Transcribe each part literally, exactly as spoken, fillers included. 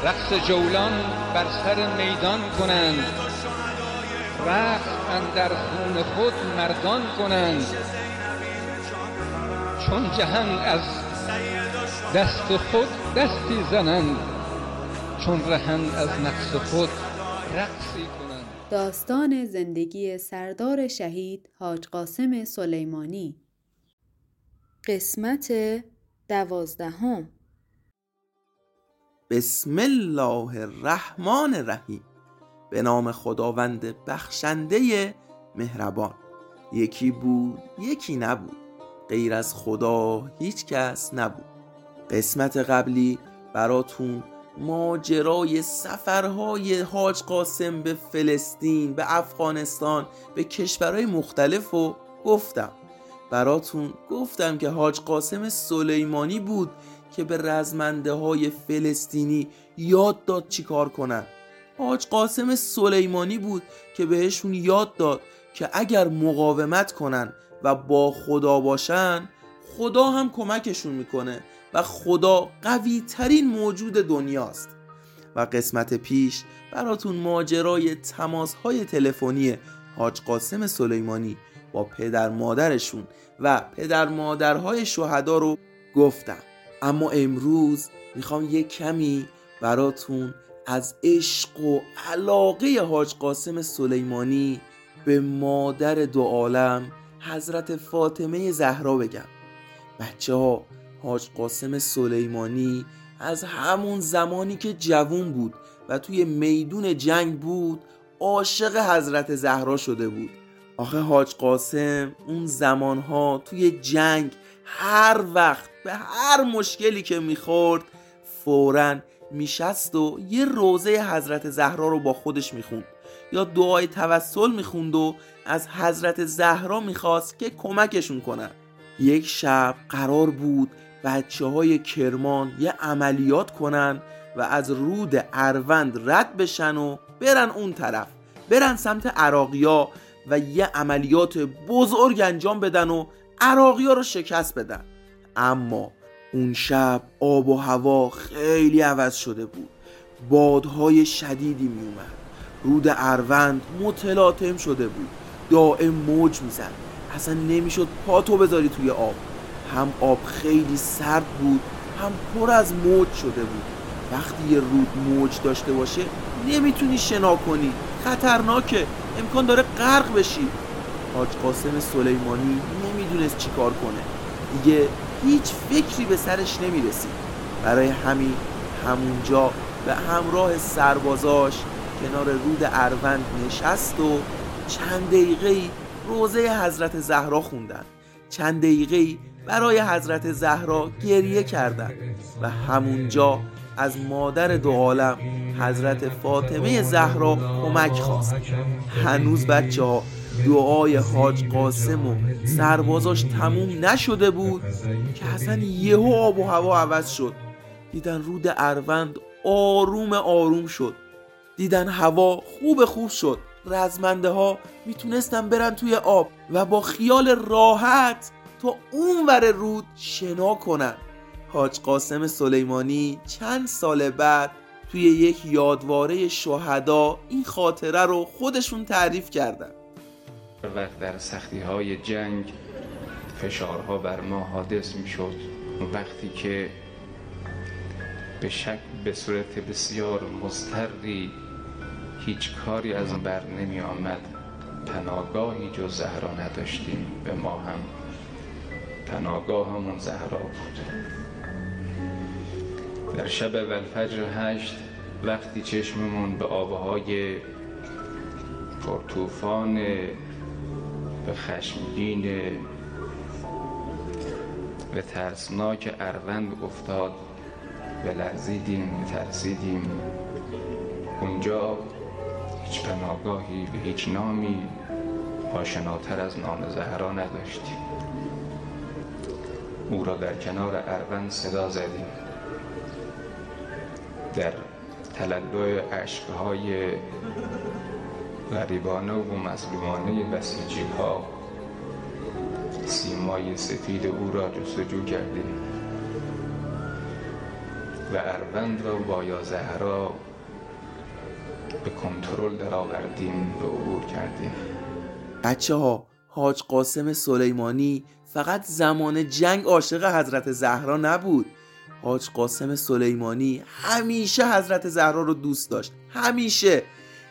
رقص جولان بر سر میدان کنند، رقص اندر خون خود مردان کنند. چون جهان از دست خود دستی زنند، چون رهند از نفس خود رقصی کنند. داستان زندگی سردار شهید حاج قاسم سلیمانی، قسمت دوازدهم. بسم الله الرحمن الرحیم. به نام خداوند بخشنده مهربان. یکی بود یکی نبود، غیر از خدا هیچ کس نبود. قسمت قبلی براتون ماجرای سفرهای حاج قاسم به فلسطین، به افغانستان، به کشورهای مختلف رو گفتم. براتون گفتم که حاج قاسم سلیمانی بود که به رزمنده های فلسطینی یاد داد چی کار کنن. حاج قاسم سلیمانی بود که بهشون یاد داد که اگر مقاومت کنن و با خدا باشن، خدا هم کمکشون میکنه و خدا قوی ترین موجود دنیاست. و قسمت پیش براتون ماجرای تماس های تلفنی حاج قاسم سلیمانی با پدر مادرشون و پدر مادرهای شهدا رو گفتم. اما امروز میخوام یک کمی براتون از عشق و علاقه حاج قاسم سلیمانی به مادر دو عالم حضرت فاطمه زهرا بگم. بچه ها، حاج قاسم سلیمانی از همون زمانی که جوون بود و توی میدون جنگ بود عاشق حضرت زهرا شده بود. آخه حاج قاسم اون زمانها توی جنگ هر وقت به هر مشکلی که میخورد فوراً میشست و یه روزه حضرت زهرا رو با خودش میخوند یا دعای توسل میخوند و از حضرت زهرا میخواست که کمکشون کنن. یک شب قرار بود بچه های کرمان یه عملیات کنن و از رود اروند رد بشن و برن اون طرف، برن سمت عراقیا و یه عملیات بزرگ انجام بدن و عراقیا رو شکست بدن. اما اون شب آب و هوا خیلی عوض شده بود، بادهای شدیدی می اومد، رود اروند متلاطم شده بود، دائم موج می زد، اصلا نمیشد پاتو بذاری توی آب. هم آب خیلی سرد بود، هم پر از موج شده بود. وقتی یه رود موج داشته باشه نمیتونی شنا کنی، خطرناکه، امکان داره غرق بشی. حاج قاسم سلیمانی نمیدونست چی کار کنه، دیگه هیچ فکری به سرش نمیرسید. برای همین همونجا به همراه سربازاش کنار رود اروند نشست و چند دقیقه‌ای روزه حضرت زهرا خوندن، چند دقیقه‌ای برای حضرت زهرا گریه کردن و همونجا از مادر دو عالم حضرت فاطمه زهرا کمک خواست. هنوز بچه ها دعای حاج قاسم و سربازاش تموم نشده بود که اصلا یهو آب و هوا عوض شد. دیدن رود اروند آروم آروم شد، دیدن هوا خوب خوب شد، رزمنده ها میتونستن برن توی آب و با خیال راحت تا اون ور رود شنا کنن. حاج قاسم سلیمانی چند سال بعد توی یک یادواره شهدا این خاطره رو خودشون تعریف کردن. وقت در سختی های جنگ فشارها بر ما حادث می شد، وقتی که به شک به صورت بسیار مضطری هیچ کاری از بر نمی آمد، پناهگاهی جز زهرا نداشتیم، به ما هم پناهگاهمون زهرا بود. در شب والفجر هشت وقتی چشممون به آبهای پرطوفان به خشمگین و ترسناک اروند افتاد و لرزیدیم و ترسیدیم. اونجا هیچ پناهگاهی به هیچ نامی آشناتر از نام زهرا نداشتیم. او را در کنار اروند صدا زدیم. در تلالوی اشکهای غریبانه و مظلومانه بسیجی ها سیمای سفید او را جستجو کردیم و اروند را با یا زهرا به کنترل در آوردیم، به عبور کردیم. بچه ها، حاج قاسم سلیمانی فقط زمان جنگ عاشق حضرت زهرا نبود. حاج قاسم سلیمانی همیشه حضرت زهرا رو دوست داشت، همیشه.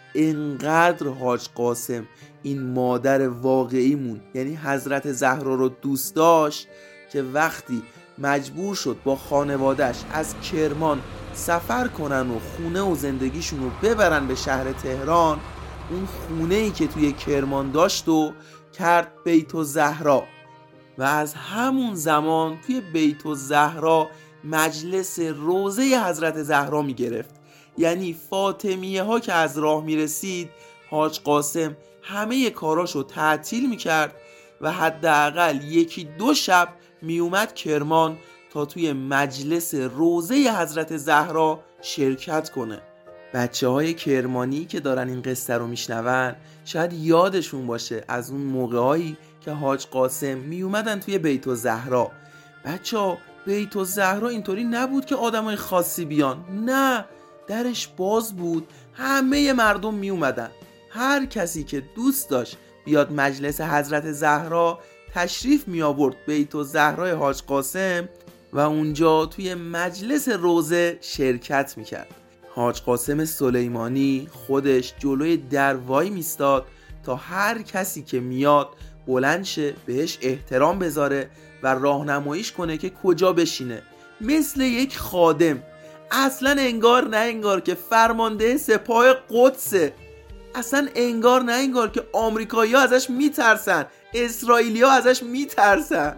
اینقدر حاج قاسم این مادر واقعیمون یعنی حضرت زهرا رو دوست داشت که وقتی مجبور شد با خانواده‌اش از کرمان سفر کنن و خونه و زندگیشون رو ببرن به شهر تهران، اون خونه‌ای که توی کرمان داشت و کرد بیت الزهرا و از همون زمان توی بیت الزهرا مجلس روضه حضرت زهرا می گرفت. یعنی فاطمیه ها که از راه می رسید، حاج قاسم همه کاراشو تعطیل می کرد و حداقل یکی دو شب می اومد کرمان تا توی مجلس روضه حضرت زهرا شرکت کنه. بچه های کرمانی که دارن این قصه رو میشنون شاید یادشون باشه از اون موقعایی که حاج قاسم می اومدن توی بیت الزهرا. بچه ها، بیت الزهرا اینطوری نبود که آدمای خاصی بیان، نه، درش باز بود، همه مردم می اومدن. هر کسی که دوست داشت بیاد مجلس حضرت زهرا تشریف می آورد بیت الزهرا حاج قاسم و اونجا توی مجلس روضه شرکت می کرد. حاج قاسم سلیمانی خودش جلوی در وای میستاد تا هر کسی که میاد بلند شه، بهش احترام بذاره و راهنماییش کنه که کجا بشینه، مثل یک خادم. اصلا انگار نه انگار که فرمانده سپاه قدسه، اصلا انگار نه انگار که آمریکایی‌ها ازش میترسن، اسرائیلی‌ها ازش میترسن.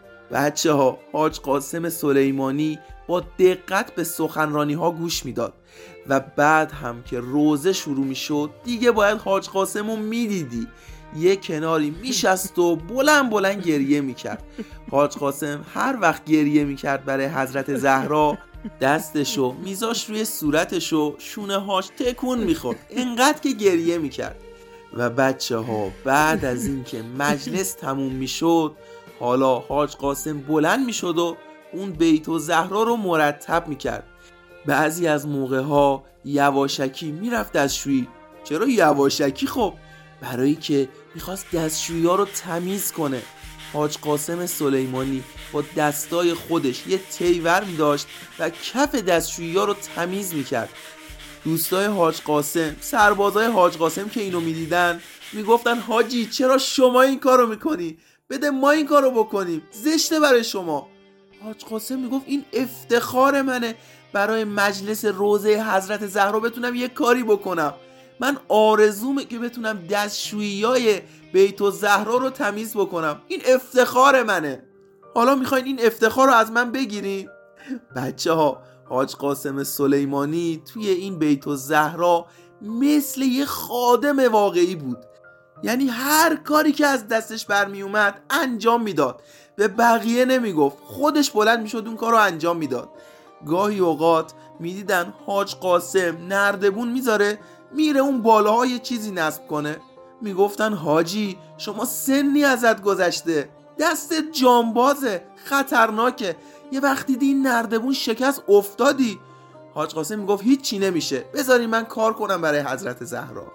بچه ها، حاج قاسم سلیمانی با دقت به سخنرانی ها گوش میداد و بعد هم که روزه شروع میشد دیگه باید حاج قاسم رو میدیدی یه کناری میشست و بلند بلند گریه میکرد. حاج قاسم هر وقت گریه میکرد برای حضرت زهرا دستشو میذاشت روی صورتشو، شونه هاش تکون میخورد اینقدر که گریه میکرد. و بچه ها، بعد از این که مجلس تموم میشد، حالا حاج قاسم بلند میشد و اون بیت الزهرا رو مرتب میکرد. بعضی از موقع ها یواشکی میرفت دستشویی. چرا یواشکی؟ خب برای که میخواست دستشویی ها رو تمیز کنه. حاج قاسم سلیمانی با دستای خودش یه تیور میداشت و کف دستشویی ها رو تمیز میکرد. دوستای حاج قاسم، سربازای حاج قاسم که اینو میدیدن میگفتن حاجی چرا شما این کارو میکنی؟ بده ما این کارو بکنیم، زشته برای شما. حاج قاسم میگفت این افتخار منه برای مجلس روضه حضرت زهرا بتونم یه کاری بکنم. من آرزومه که بتونم دستشویی‌های بیت الزهرا رو تمیز بکنم، این افتخار منه. حالا میخواین این افتخار رو از من بگیرین؟ بچه ها، حاج قاسم سلیمانی توی این بیت الزهرا مثل یه خادم واقعی بود. یعنی هر کاری که از دستش برمی اومد انجام میداد، به بقیه نمیگفت، خودش بلند میشد اون کار رو انجام میداد. گاهی اوقات میدیدن حاج قاسم نردبون میذاره میره اون بالاها یه چیزی نصب کنه، میگفتن حاجی شما سنی ازت گذشته، دست جانبازه، خطرناکه، یه وقتی دیدی این نردبون شکست افتادی. حاج قاسم میگفت هیچی نمیشه، بذاری من کار کنم برای حضرت زهرا.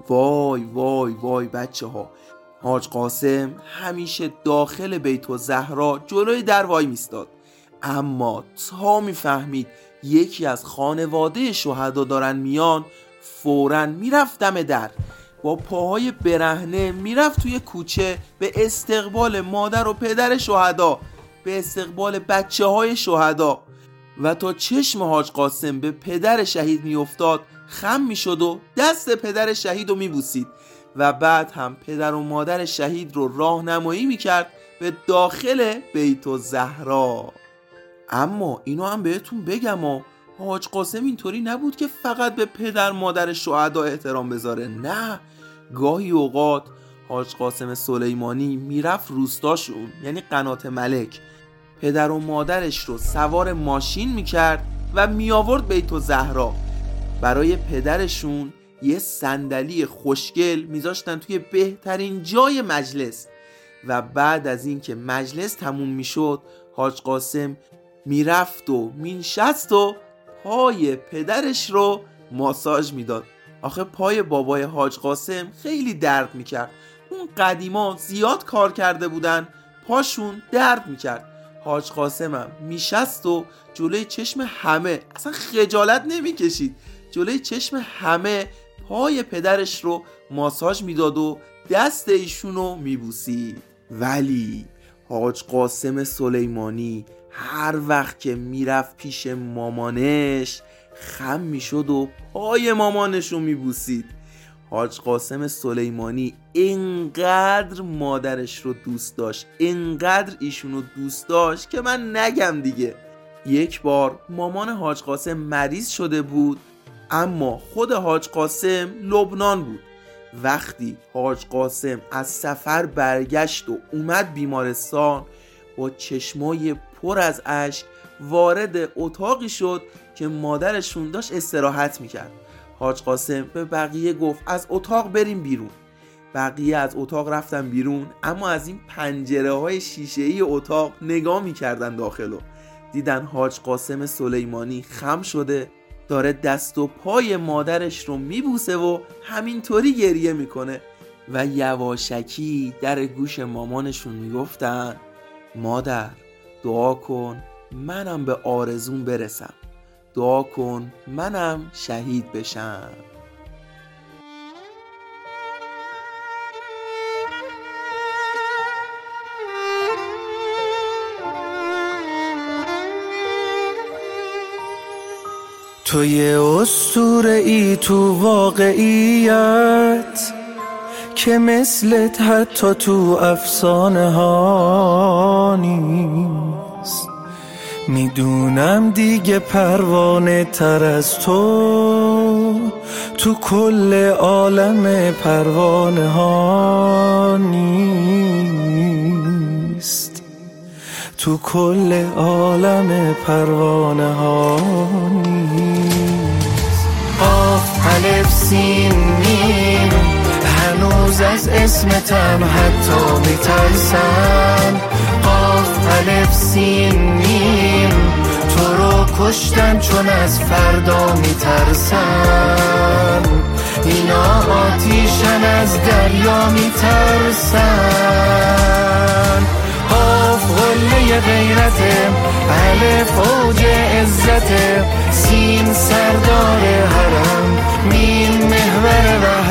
وای وای وای بچه ها، حاج قاسم همیشه داخل بیت الزهرا جلوی در وای میستاد، اما تا میفهمید یکی از خانواده شهدا دارن میان فوراً میرفت دم در، با پاهای برهنه میرفت توی کوچه به استقبال مادر و پدر شهدا، به استقبال بچه های شهدا. و تا چشم حاج قاسم به پدر شهید میافتاد خم میشد و دست پدر شهید رو میبوسید و بعد هم پدر و مادر شهید رو راهنمایی میکرد به داخل بیت الزهرا. اما اینو هم بهتون بگم و حاج قاسم اینطوری نبود که فقط به پدر مادر شهدا احترام بذاره، نه، گاهی اوقات حاج قاسم سلیمانی میرفت روستاشون یعنی قنات ملک، پدر و مادرش رو سوار ماشین میکرد و میآورد بیت الزهرا. برای پدرشون یه صندلی خوشگل میذاشتن توی بهترین جای مجلس و بعد از این که مجلس تموم میشد حاج قاسم میرفت و مینشست و پای پدرش رو ماساژ میداد. آخه پای بابای حاج قاسم خیلی درد میکرد. اون قدیما زیاد کار کرده بودن، پاشون درد میکرد. حاج قاسم هم میشست و جلوی چشم همه، اصلا خجالت نمیکشید، جلوی چشم همه پای پدرش رو ماساژ میداد و دست ایشونو میبوسید. ولی حاج قاسم سلیمانی هر وقت که میرفت پیش مامانش خم میشد و پای مامانش رو میبوسید. حاج قاسم سلیمانی انقدر مادرش رو دوست داشت، انقدر ایشونو دوست داشت که من نگم دیگه. یک بار مامان حاج قاسم مریض شده بود، اما خود حاج قاسم لبنان بود. وقتی حاج قاسم از سفر برگشت و اومد بیمارستان، با چشمای پر از اشک وارد اتاقی شد که مادرشون داشت استراحت میکرد. حاج قاسم به بقیه گفت از اتاق بریم بیرون. بقیه از اتاق رفتن بیرون، اما از این پنجره های شیشه‌ای اتاق نگاه میکردن داخلو. دیدن حاج قاسم سلیمانی خم شده، داره دست و پای مادرش رو میبوسه و همینطوری گریه میکنه و یواشکی در گوش مامانشون میگفتن مادر دعا کن منم به آرزون برسم، دعا کن منم شهید بشم. تو یه اسطوره ای تو واقعیت که مثلت حتی تو افسانه ها نیست. میدونم دیگه پروانه تر از تو تو کل عالم پروانه ها نیست، تو کل عالم پروانه ها نیست. قاف الف سین میم هنوز از اسمتم حتی میترسم. قاف الف سین میم تو رو کشتم چون از فردا میترسم. اینا آتیشن از دریا میترسن. قاف قله غیرته، الف اوج عزته، سین سردار حرم، میم محور